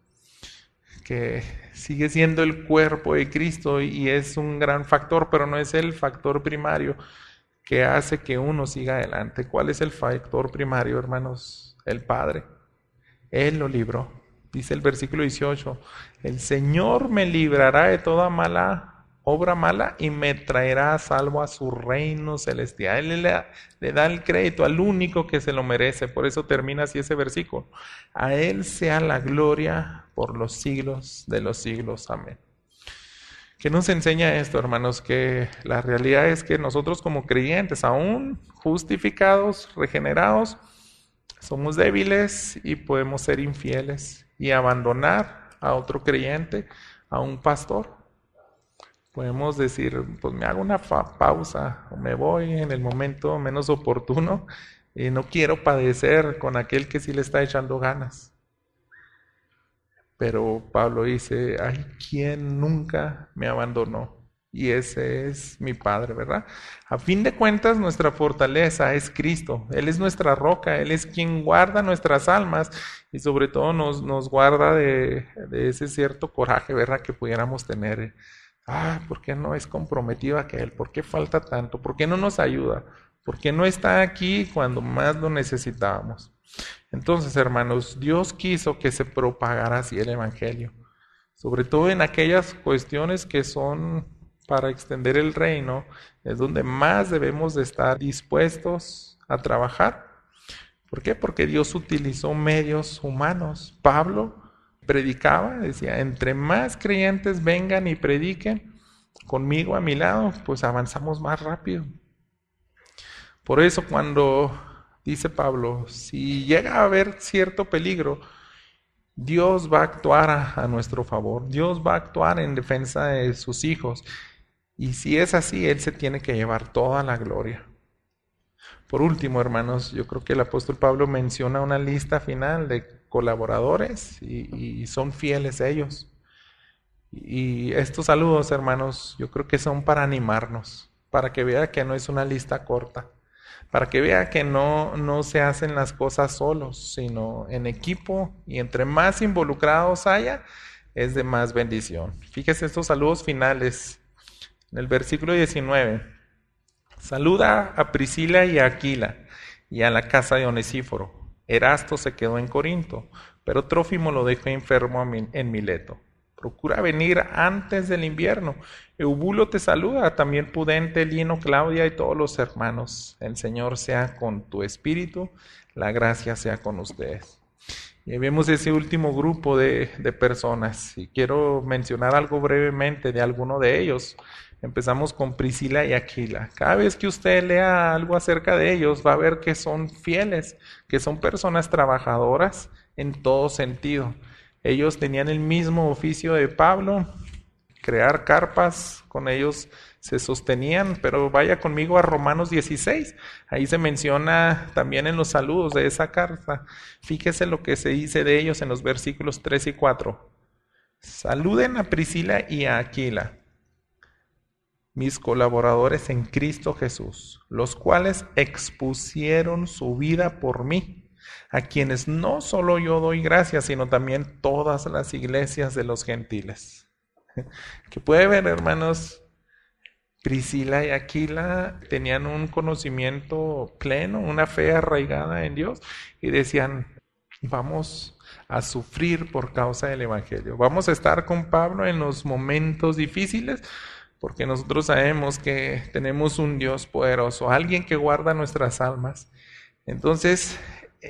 que sigue siendo el cuerpo de Cristo y es un gran factor, pero no es el factor primario que hace que uno siga adelante. ¿Cuál es el factor primario, hermanos? El Padre. Él lo libró. Dice el versículo 18, el Señor me librará de toda obra mala y me traerá a salvo a su reino celestial. Él le da el crédito al único que se lo merece. Por eso termina así ese versículo. A Él sea la gloria por los siglos de los siglos. Amén. ¿Qué nos enseña esto, hermanos? Que la realidad es que nosotros como creyentes, aún justificados, regenerados, somos débiles y podemos ser infieles y abandonar a otro creyente, a un pastor. Podemos decir, pues me hago una pausa o me voy en el momento menos oportuno y no quiero padecer con aquel que sí le está echando ganas. Pero Pablo dice, hay quien nunca me abandonó y ese es mi Padre, ¿verdad? A fin de cuentas, nuestra fortaleza es Cristo. Él es nuestra roca, Él es quien guarda nuestras almas y sobre todo nos guarda de ese cierto coraje, ¿verdad? Que pudiéramos tener. ¿Por qué no es comprometido aquel? ¿Por qué falta tanto? ¿Por qué no nos ayuda? ¿Por qué no está aquí cuando más lo necesitábamos? Entonces, hermanos, Dios quiso que se propagara así el Evangelio, sobre todo en aquellas cuestiones que son para extender el reino, es donde más debemos de estar dispuestos a trabajar. ¿Por qué? Porque Dios utilizó medios humanos. Pablo predicaba, decía, entre más creyentes vengan y prediquen conmigo a mi lado, pues avanzamos más rápido. Por eso cuando dice Pablo, si llega a haber cierto peligro, Dios va a actuar a nuestro favor. Dios va a actuar en defensa de sus hijos. Y si es así, Él se tiene que llevar toda la gloria. Por último, hermanos, yo creo que el apóstol Pablo menciona una lista final de colaboradores y son fieles ellos. Y estos saludos, hermanos, yo creo que son para animarnos, para que vea que no es una lista corta, para que vea que no se hacen las cosas solos, sino en equipo, y entre más involucrados haya, es de más bendición. Fíjese estos saludos finales. En el versículo 19, saluda a Priscila y a Aquila y a la casa de Onesíforo. Erasto se quedó en Corinto, pero Trófimo lo dejó enfermo en Mileto. Procura venir antes del invierno. Eubulo te saluda, también Pudente, Lino, Claudia y todos los hermanos. El Señor sea con tu espíritu, la gracia sea con ustedes. Y vemos ese último grupo de personas y quiero mencionar algo brevemente de alguno de ellos. Empezamos con Priscila y Aquila. Cada vez que usted lea algo acerca de ellos, va a ver que son fieles, que son personas trabajadoras en todo sentido. Ellos tenían el mismo oficio de Pablo, crear carpas, con ellos se sostenían, pero vaya conmigo a Romanos 16. Ahí se menciona también en los saludos de esa carta. Fíjese lo que se dice de ellos en los versículos 3 y 4. Saluden a Priscila y a Aquila, mis colaboradores en Cristo Jesús, los cuales expusieron su vida por mí, a quienes no solo yo doy gracias, sino también todas las iglesias de los gentiles. Que puede ver, hermanos, Priscila y Aquila tenían un conocimiento pleno, una fe arraigada en Dios, y decían, vamos a sufrir por causa del Evangelio, vamos a estar con Pablo en los momentos difíciles, porque nosotros sabemos que tenemos un Dios poderoso, alguien que guarda nuestras almas. Entonces,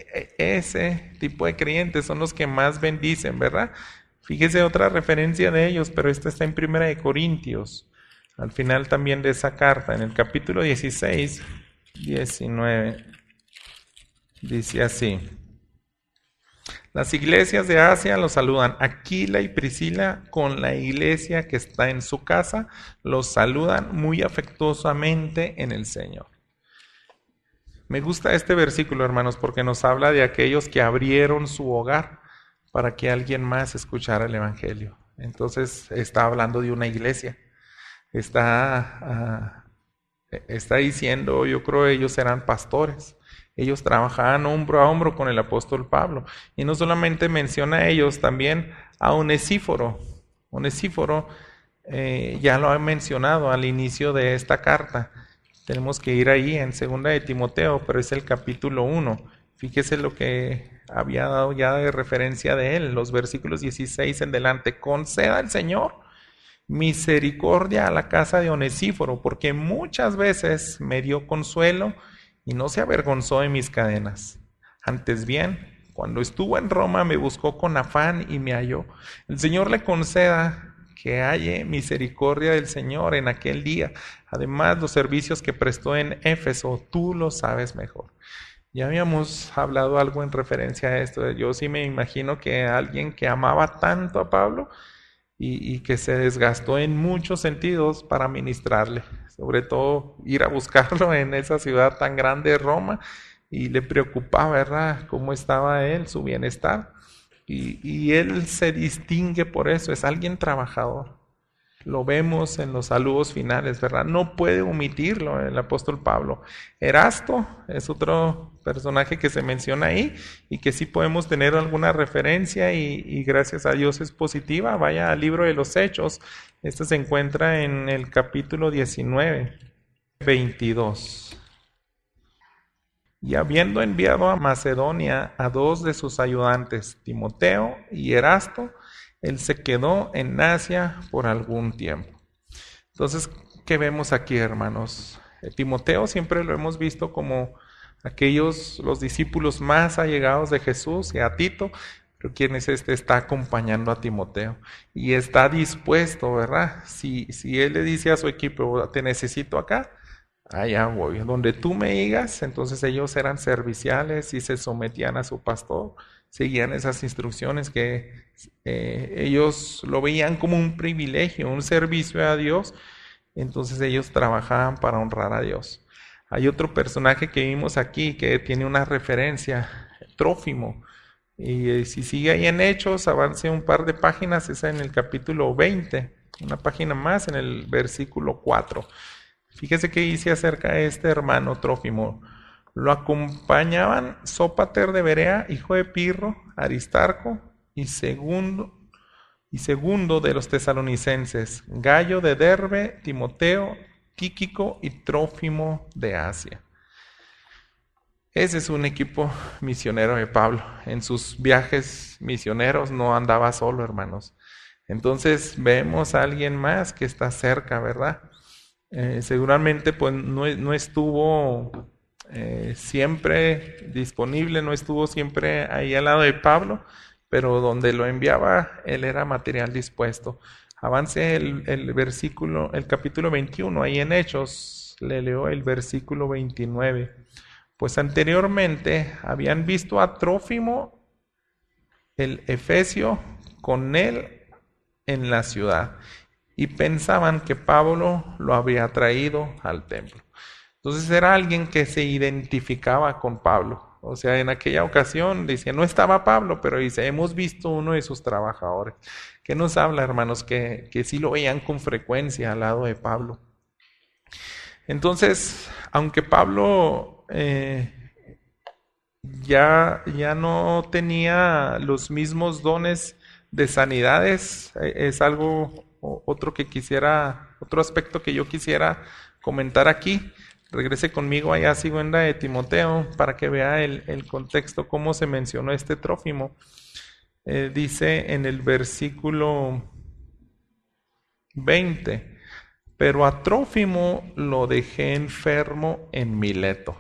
ese tipo de creyentes son los que más bendicen, ¿verdad? Fíjese otra referencia de ellos, pero esta está en 1 Corintios, al final también de esa carta, en el capítulo 16, 19, dice así. Las iglesias de Asia los saludan. Aquila y Priscila con la iglesia que está en su casa los saludan muy afectuosamente en el Señor. Me gusta este versículo, hermanos, porque nos habla de aquellos que abrieron su hogar para que alguien más escuchara el Evangelio. Entonces está hablando de una iglesia. Está diciendo, yo creo ellos eran pastores. Ellos trabajaban hombro a hombro con el apóstol Pablo. Y no solamente menciona a ellos, también a Onesíforo. Onesíforo ya lo he mencionado al inicio de esta carta. Tenemos que ir ahí en 2 de Timoteo, pero es el capítulo 1. Fíjese lo que había dado ya de referencia de él, los versículos 16 en delante. Conceda al Señor misericordia a la casa de Onesíforo, porque muchas veces me dio consuelo y no se avergonzó de mis cadenas. Antes bien, cuando estuvo en Roma me buscó con afán y me halló. El Señor le conceda que halle misericordia del Señor en aquel día. Además, los servicios que prestó en Éfeso, tú lo sabes mejor. Ya habíamos hablado algo en referencia a esto. Yo sí me imagino que alguien que amaba tanto a Pablo y que se desgastó en muchos sentidos para ministrarle, sobre todo ir a buscarlo en esa ciudad tan grande, Roma, y le preocupaba, ¿verdad?, cómo estaba él, su bienestar, y él se distingue por eso, es alguien trabajador. Lo vemos en los saludos finales, ¿verdad? No puede omitirlo el apóstol Pablo. Erasto es otro personaje que se menciona ahí y que sí podemos tener alguna referencia y gracias a Dios es positiva. Vaya al libro de los Hechos. Este se encuentra en el capítulo 19, 22. Y habiendo enviado a Macedonia a 2 de sus ayudantes, Timoteo y Erasto, él se quedó en Asia por algún tiempo. Entonces, ¿qué vemos aquí, hermanos? Timoteo siempre lo hemos visto como los discípulos más allegados de Jesús, y a Tito, pero ¿quién es este? Está acompañando a Timoteo y está dispuesto, ¿verdad? Si él le dice a su equipo, te necesito acá, allá voy. Donde tú me digas, entonces ellos eran serviciales y se sometían a su pastor, seguían esas instrucciones que ellos lo veían como un privilegio, un servicio a Dios, entonces ellos trabajaban para honrar a Dios. Hay otro personaje que vimos aquí que tiene una referencia, Trófimo, y si sigue ahí en Hechos, avance un par de páginas, es en el capítulo 20, una página más en el versículo 4. Fíjese que dice acerca de este hermano Trófimo. Lo acompañaban Sópater de Berea, hijo de Pirro, Aristarco y segundo de los tesalonicenses, Gallo de Derbe, Timoteo, Tíquico y Trófimo de Asia. Ese es un equipo misionero de Pablo. En sus viajes misioneros no andaba solo, hermanos. Entonces vemos a alguien más que está cerca, ¿verdad? Seguramente pues no estuvo siempre disponible, no estuvo siempre ahí al lado de Pablo, pero donde lo enviaba, él era material dispuesto. Avance el versículo, el capítulo 21, ahí en Hechos, le leo el versículo 29. Pues anteriormente habían visto a Trófimo, el efesio, con él en la ciudad, y pensaban que Pablo lo había traído al templo. Entonces era alguien que se identificaba con Pablo. O sea, en aquella ocasión dice, no estaba Pablo, pero dice, hemos visto uno de sus trabajadores. ¿Qué nos habla, hermanos? Que sí lo veían con frecuencia al lado de Pablo. Entonces, aunque Pablo ya no tenía los mismos dones de sanidades, es algo otro aspecto que yo quisiera comentar aquí. Regrese conmigo allá a Segunda de Timoteo para que vea el contexto, cómo se mencionó este Trófimo. Dice en el versículo 20, pero a Trófimo lo dejé enfermo en Mileto.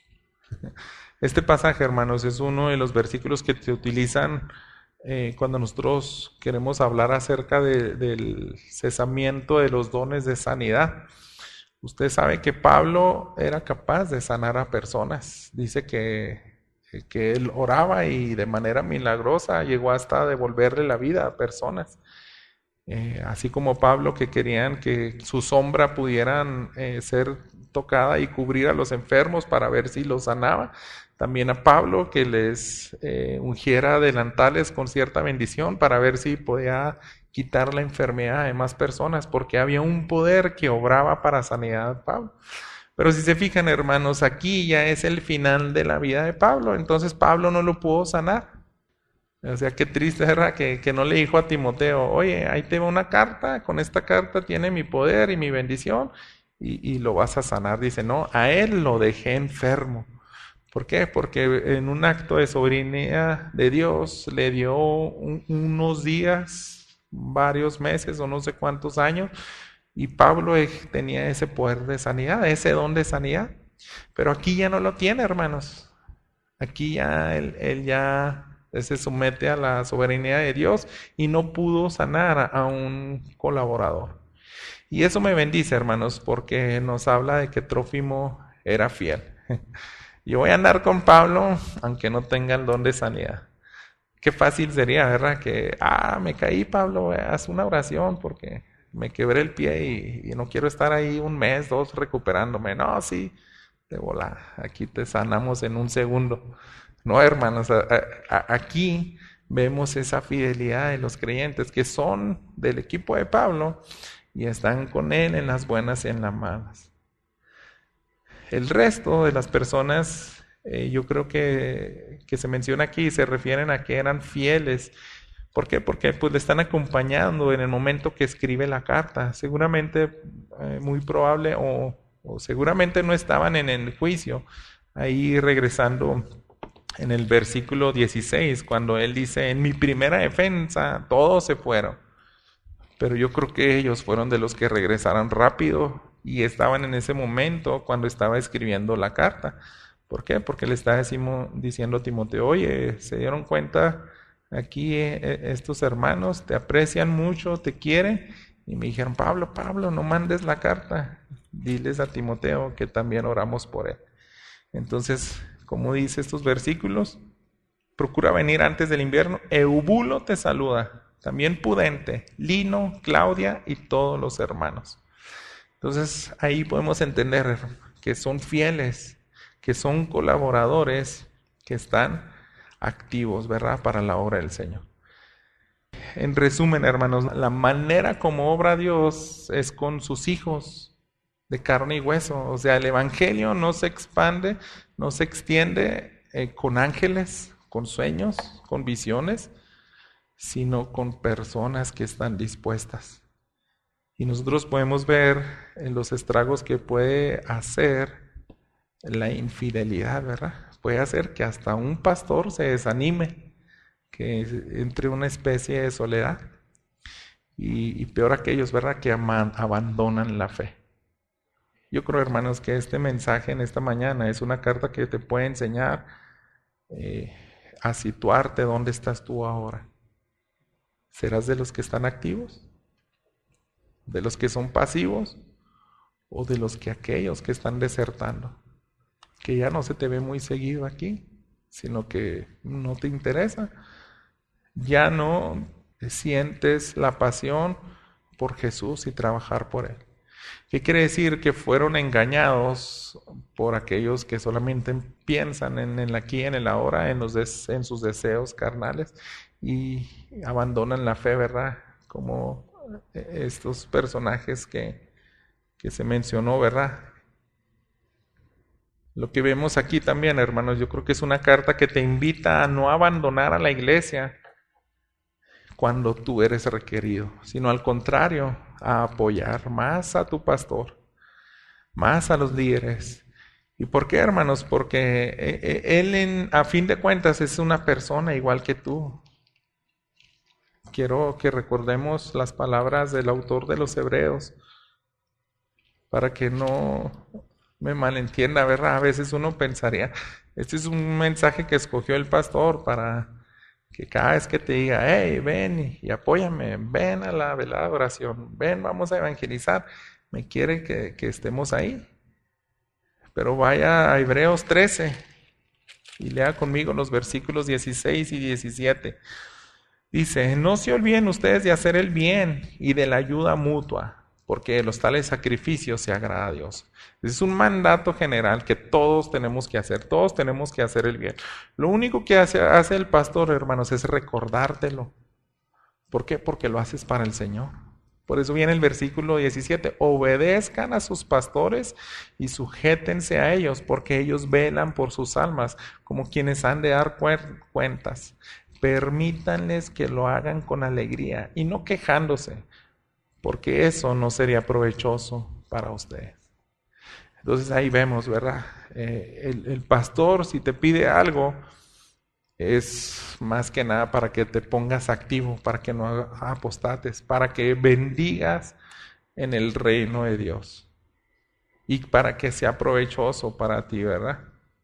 Este pasaje, hermanos, es uno de los versículos que se utilizan cuando nosotros queremos hablar acerca del cesamiento de los dones de sanidad. Usted sabe que Pablo era capaz de sanar a personas. Dice que él oraba y de manera milagrosa llegó hasta devolverle la vida a personas. Así como Pablo, que querían que su sombra pudieran ser tocada y cubrir a los enfermos para ver si los sanaba. También a Pablo, que les ungiera delantales con cierta bendición para ver si podía quitar la enfermedad de más personas, porque había un poder que obraba para sanidad de Pablo. Pero si se fijan, hermanos, aquí ya es el final de la vida de Pablo, entonces Pablo no lo pudo sanar. O sea, qué triste, ¿verdad? Que no le dijo a Timoteo, oye, ahí te va una carta, con esta carta tiene mi poder y mi bendición, y lo vas a sanar. Dice, no, a él lo dejé enfermo. ¿Por qué? Porque en un acto de soberanía de Dios le dio unos días, varios meses o no sé cuántos años, y Pablo tenía ese poder de sanidad, ese don de sanidad, pero aquí ya no lo tiene, hermanos. Aquí ya él ya se somete a la soberanía de Dios y no pudo sanar a un colaborador. Y eso me bendice, hermanos, porque nos habla de que Trófimo era fiel. Yo voy a andar con Pablo aunque no tenga el don de sanidad. Qué fácil sería, ¿verdad? Que, me caí, Pablo, haz una oración porque me quebré el pie y no quiero estar ahí un mes, 2 recuperándome. No, sí, de volada, aquí te sanamos en un segundo. No, hermanos, aquí vemos esa fidelidad de los creyentes que son del equipo de Pablo y están con él en las buenas y en las malas. El resto de las personas, yo creo que se menciona aquí, se refieren a que eran fieles. ¿Por qué? Porque pues le están acompañando en el momento que escribe la carta. Seguramente, muy probable, o seguramente no estaban en el juicio. ahí regresando en el versículo 16, cuando él dice, en mi primera defensa todos se fueron, pero yo creo que ellos fueron de los que regresaron rápido y estaban en ese momento cuando estaba escribiendo la carta. ¿Por qué? Porque le está diciendo a Timoteo, oye, se dieron cuenta aquí estos hermanos, te aprecian mucho, te quieren, y me dijeron, Pablo, no mandes la carta, diles a Timoteo que también oramos por él. Entonces, como dice estos versículos, procura venir antes del invierno, Eubulo te saluda, también Pudente, Lino, Claudia y todos los hermanos. Entonces, ahí podemos entender que son fieles, que son colaboradores, que están activos, ¿verdad?, para la obra del Señor. En resumen, hermanos, la manera como obra Dios es con sus hijos de carne y hueso. O sea, el Evangelio no se expande, no se extiende con ángeles, con sueños, con visiones, sino con personas que están dispuestas. Y nosotros podemos ver en los estragos que puede hacer la infidelidad, ¿verdad? Puede hacer que hasta un pastor se desanime, que entre una especie de soledad. Y peor aquellos, ¿verdad?, que abandonan la fe. Yo creo, hermanos, que este mensaje en esta mañana es una carta que te puede enseñar a situarte dónde estás tú ahora. ¿Serás de los que están activos? ¿De los que son pasivos? ¿O de los que aquellos que están desertando? Que ya no se te ve muy seguido aquí, sino que no te interesa. Ya no sientes la pasión por Jesús y trabajar por Él. ¿Qué quiere decir? Que fueron engañados por aquellos que solamente piensan en el aquí, en el ahora, en sus deseos carnales y abandonan la fe, ¿verdad? Como estos personajes que se mencionó, ¿verdad? Lo que vemos aquí también, hermanos, yo creo que es una carta que te invita a no abandonar a la iglesia cuando tú eres requerido, sino al contrario, a apoyar más a tu pastor, más a los líderes. ¿Y por qué, hermanos? Porque él, a fin de cuentas, es una persona igual que tú. Quiero que recordemos las palabras del autor de los Hebreos, para que no me malentienda, ¿verdad? A veces uno pensaría, este es un mensaje que escogió el pastor para que cada vez que te diga, hey, ven y apóyame, ven a la velada de oración, ven, vamos a evangelizar, me quiere que estemos ahí. Pero vaya a Hebreos 13 y lea conmigo los versículos 16 y 17. Dice, no se olviden ustedes de hacer el bien y de la ayuda mutua, porque de los tales sacrificios se agrada a Dios. Es un mandato general que todos tenemos que hacer el bien. Lo único que hace el pastor, hermanos, es recordártelo. ¿Por qué? Porque lo haces para el Señor. Por eso viene el versículo 17, obedezcan a sus pastores y sujétense a ellos, porque ellos velan por sus almas, como quienes han de dar cuentas. Permítanles que lo hagan con alegría y no quejándose, porque eso no sería provechoso para ustedes. Entonces ahí vemos, ¿verdad? El pastor, si te pide algo, es más que nada para que te pongas activo, para que no apostates, para que bendigas en el reino de Dios y para que sea provechoso para ti, ¿verdad?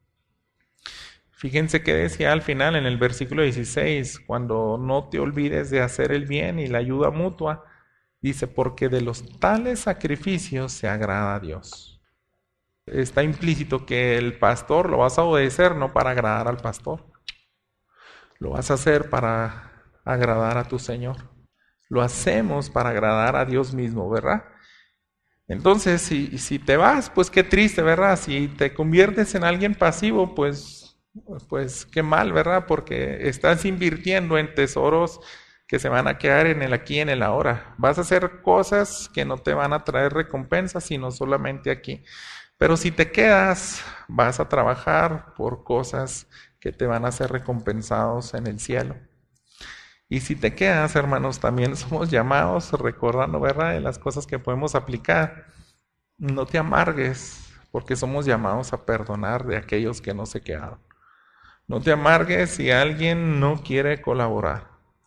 Fíjense que decía al final en el versículo 16, cuando no te olvides de hacer el bien y la ayuda mutua, dice, porque de los tales sacrificios se agrada a Dios. Está implícito que el pastor lo vas a obedecer no para agradar al pastor. Lo vas a hacer para agradar a tu Señor. Lo hacemos para agradar a Dios mismo, ¿verdad? Entonces, si te vas, pues qué triste, ¿verdad? Si te conviertes en alguien pasivo, pues qué mal, ¿verdad? Porque estás invirtiendo en tesoros que se van a quedar en el aquí y en el ahora. Vas a hacer cosas que no te van a traer recompensas, sino solamente aquí. Pero si te quedas, vas a trabajar por cosas que te van a ser recompensados en el cielo. Y si te quedas, hermanos, también somos llamados, recordando, ¿verdad?, de las cosas que podemos aplicar. No te amargues porque somos llamados a perdonar de aquellos que no se quedaron. No te amargues si alguien no quiere colaborar.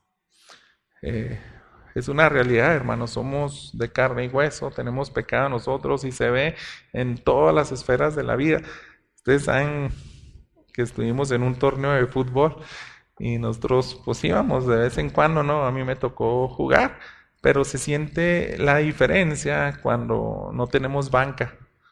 Es una realidad, hermanos, somos de carne y hueso, tenemos pecado nosotros y se ve en todas las esferas de la vida. Ustedes saben que estuvimos en un torneo de fútbol y nosotros pues íbamos de vez en cuando, ¿no? A mí me tocó jugar, pero se siente la diferencia cuando no tenemos banca.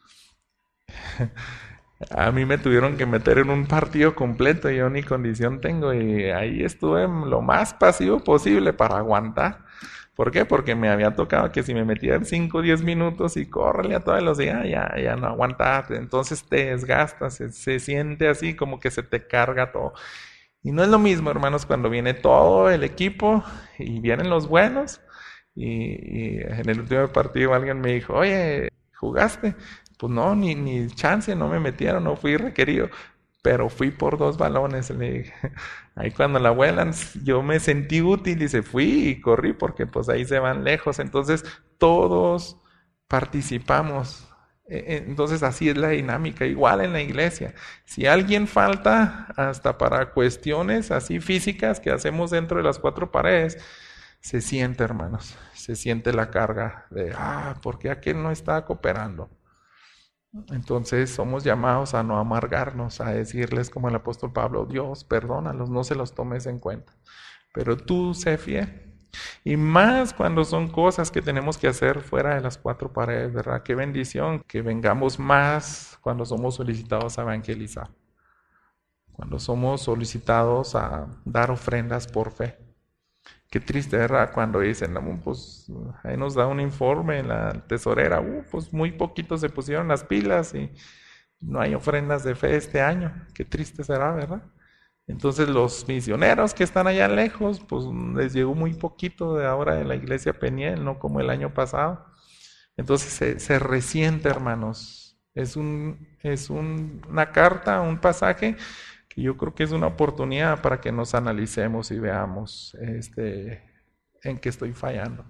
A mí me tuvieron que meter en un partido completo, yo ni condición tengo y ahí estuve lo más pasivo posible para aguantar. ¿Por qué? Porque me había tocado que si me metía en 5 o 10 minutos y córrele a toda velocidad, ya no aguantaste. Entonces te desgastas, se siente así como que se te carga todo. Y no es lo mismo, hermanos, cuando viene todo el equipo y vienen los buenos. Y en el último partido alguien me dijo, oye, ¿jugaste? Pues no, ni chance, no me metieron, no fui requerido. Pero fui por 2 balones, le dije. Ahí cuando la vuelan, yo me sentí útil y se fui y corrí porque pues ahí se van lejos. Entonces todos participamos. Entonces así es la dinámica, igual en la iglesia. Si alguien falta hasta para cuestiones así físicas que hacemos dentro de las 4 paredes, se siente, hermanos, se siente la carga de, ¿por qué aquel no está cooperando? Entonces somos llamados a no amargarnos, a decirles como el apóstol Pablo, Dios, perdónalos, no se los tomes en cuenta, pero tú sé fiel. Y más cuando son cosas que tenemos que hacer fuera de las 4 paredes, ¿verdad? Qué bendición que vengamos más cuando somos solicitados a evangelizar, cuando somos solicitados a dar ofrendas por fe. Qué triste, ¿verdad? Cuando dicen, no, pues ahí nos da un informe en la tesorera, pues muy poquitos se pusieron las pilas y no hay ofrendas de fe este año. Qué triste será, ¿verdad? Entonces los misioneros que están allá lejos, pues les llegó muy poquito de ahora de la iglesia Peniel, no como el año pasado. Entonces se resiente, hermanos. Es una carta, un pasaje que yo creo que es una oportunidad para que nos analicemos y veamos en qué estoy fallando.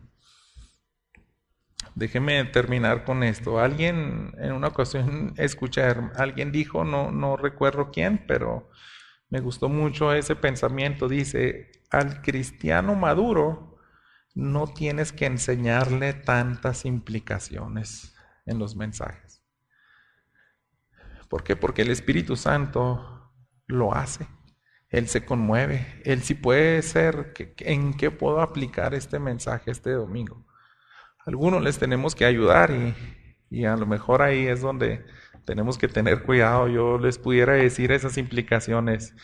Déjeme terminar con esto. Alguien en una ocasión alguien dijo, no recuerdo quién, pero me gustó mucho ese pensamiento. Dice, al cristiano maduro no tienes que enseñarle tantas implicaciones en los mensajes. ¿Por qué? Porque el Espíritu Santo lo hace, Él se conmueve, Él sí puede ser, ¿en qué puedo aplicar este mensaje este domingo? Algunos les tenemos que ayudar y a lo mejor ahí es donde tenemos que tener cuidado. Yo les pudiera decir esas implicaciones,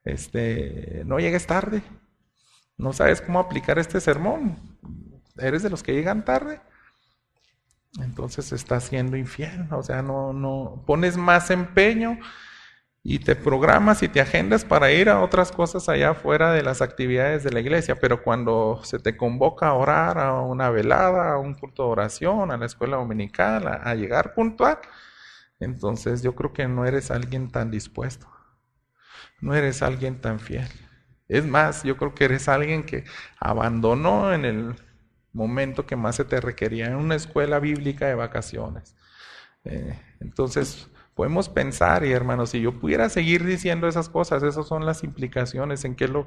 no llegues tarde, no sabes cómo aplicar este sermón, eres de los que llegan tarde, entonces estás siendo infiel, o sea, no pones más empeño y te programas y te agendas para ir a otras cosas allá fuera de las actividades de la iglesia, pero cuando se te convoca a orar, a una velada, a un culto de oración, a la escuela dominical, a llegar puntual, entonces yo creo que no eres alguien tan dispuesto, no eres alguien tan fiel. Es más, yo creo que eres alguien que abandonó en el momento que más se te requería, en una escuela bíblica de vacaciones. Entonces podemos pensar, y hermanos, si yo pudiera seguir diciendo esas cosas, esas son las implicaciones, en qué lo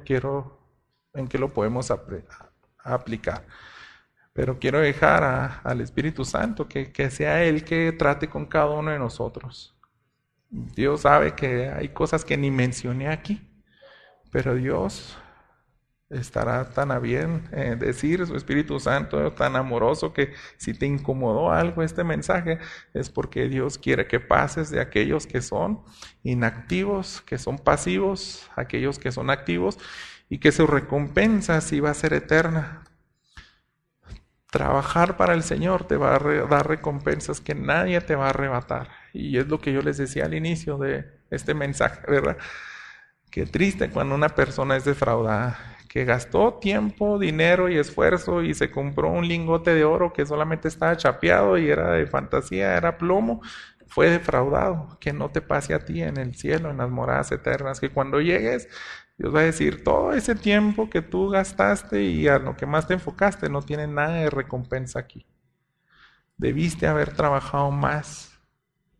podemos aplicar. Pero quiero dejar al Espíritu Santo que sea Él que trate con cada uno de nosotros. Dios sabe que hay cosas que ni mencioné aquí, pero Dios estará tan a bien decir, su Espíritu Santo tan amoroso, que si te incomodó algo este mensaje es porque Dios quiere que pases de aquellos que son inactivos, que son pasivos, aquellos que son activos, y que su recompensa sí va a ser eterna. Trabajar para el Señor te va a dar recompensas que nadie te va a arrebatar, y es lo que yo les decía al inicio de este mensaje, ¿verdad? Qué triste cuando una persona es defraudada, que gastó tiempo, dinero y esfuerzo y se compró un lingote de oro que solamente estaba chapeado y era de fantasía, era plomo, fue defraudado. Que no te pase a ti en el cielo, en las moradas eternas, que cuando llegues Dios va a decir, todo ese tiempo que tú gastaste y a lo que más te enfocaste no tiene nada de recompensa aquí. Debiste haber trabajado más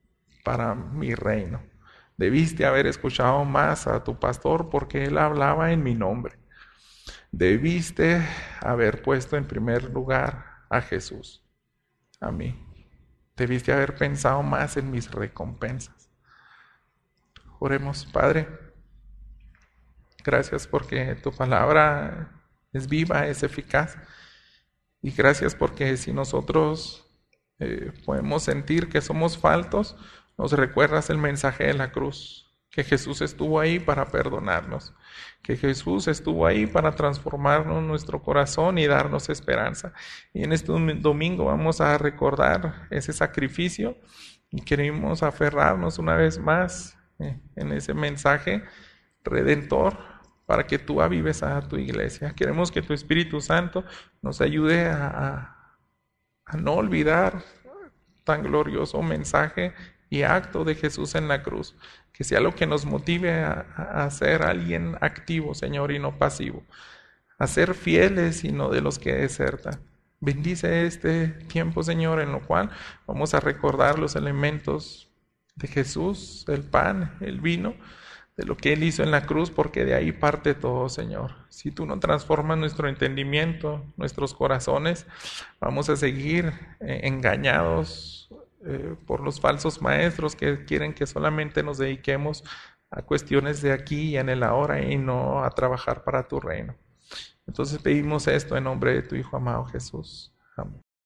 para mi reino. Debiste haber escuchado más a tu pastor porque él hablaba en mi nombre. Debiste haber puesto en primer lugar a Jesús, a mí. Debiste haber pensado más en mis recompensas. Oremos, Padre. Gracias porque tu palabra es viva, es eficaz. Y gracias porque si nosotros podemos sentir que somos faltos, nos recuerdas el mensaje de la cruz, que Jesús estuvo ahí para perdonarnos, que Jesús estuvo ahí para transformarnos nuestro corazón y darnos esperanza. Y en este domingo vamos a recordar ese sacrificio y queremos aferrarnos una vez más en ese mensaje redentor para que tú avives a tu iglesia. Queremos que tu Espíritu Santo nos ayude a no olvidar tan glorioso mensaje y acto de Jesús en la cruz, que sea lo que nos motive a ser alguien activo, Señor, y no pasivo, a ser fieles y no de los que desertan. Bendice este tiempo, Señor, en lo cual vamos a recordar los elementos de Jesús, el pan, el vino, de lo que Él hizo en la cruz, porque de ahí parte todo, Señor. Si tú no transformas nuestro entendimiento, nuestros corazones, vamos a seguir engañados por los falsos maestros que quieren que solamente nos dediquemos a cuestiones de aquí y en el ahora y no a trabajar para tu reino. Entonces pedimos esto en nombre de tu Hijo amado Jesús. Amén.